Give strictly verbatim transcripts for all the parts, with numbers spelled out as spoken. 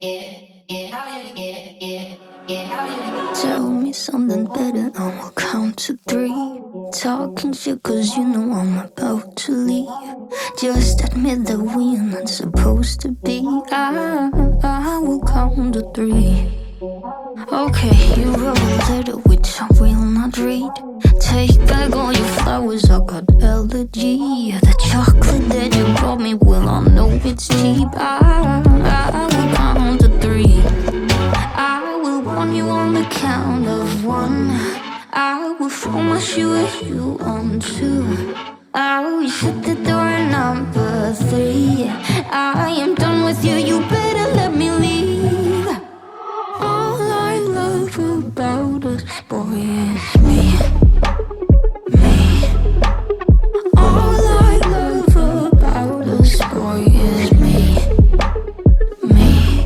Tell me something better, I'ma count to three. Talking shit cause you know I'm about to leave. Just admit that we are not supposed to be. I, I will count to three. Okay, you wrote a letter which I will not read. Take back all your flowers, I got allergy. The chocolate that you brought me, well I know it's cheap. I, I will count to three. I will warn you on the count of one. I will throw my shoe at you on two. I will shut the door at number three. I am done with you, you better let me leave. All I love about us, boy, is me. Me. All I love about us, boy, is me. Me.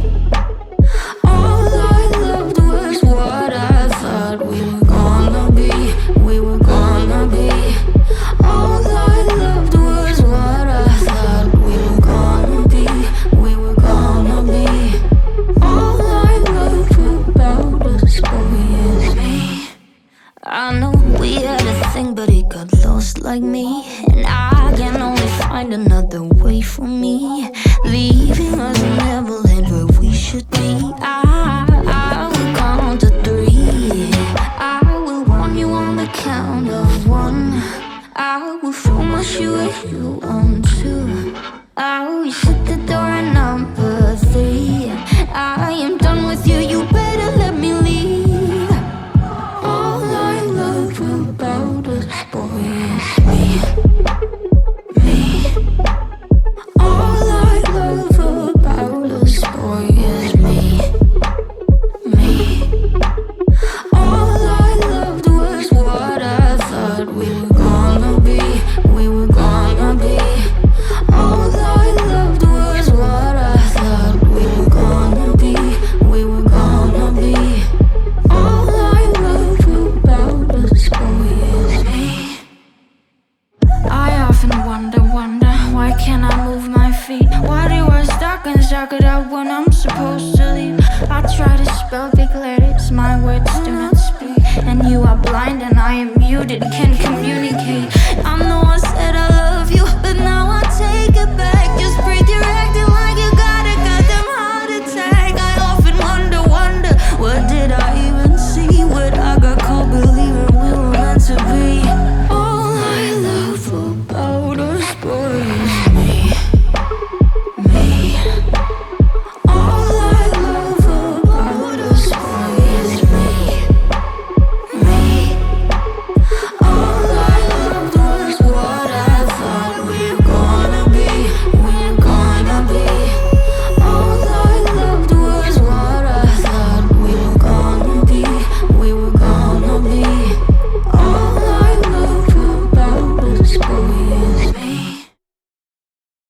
All I loved was what I thought we were gonna be. We were gonna be. All I loved was what I thought we were gonna be. We were gonna be. All I love about us, boy, is me. I know we had a thing, but it got lost like me. And I can only find another way for me. Leaving us never land where we should be. I, I will count to three. I will warn you on the count of one. I will throw my shoe at you on two. I will shut the door at number three. I am done with you, you better let me leave. All I love about us, boy, is me. Me. All I love about us, boy, is me. Me. All I loved was what I thought we were gonna be. We were gonna be. All I loved was what I thought we were gonna be. We were gonna be. All I love about us, boy, is me. I often wonder, wonder, why can't I move my feet? Why do I stuck and suck it up when I'm supposed to leave? I try to spell big letters, my words do not speak. And you are blind and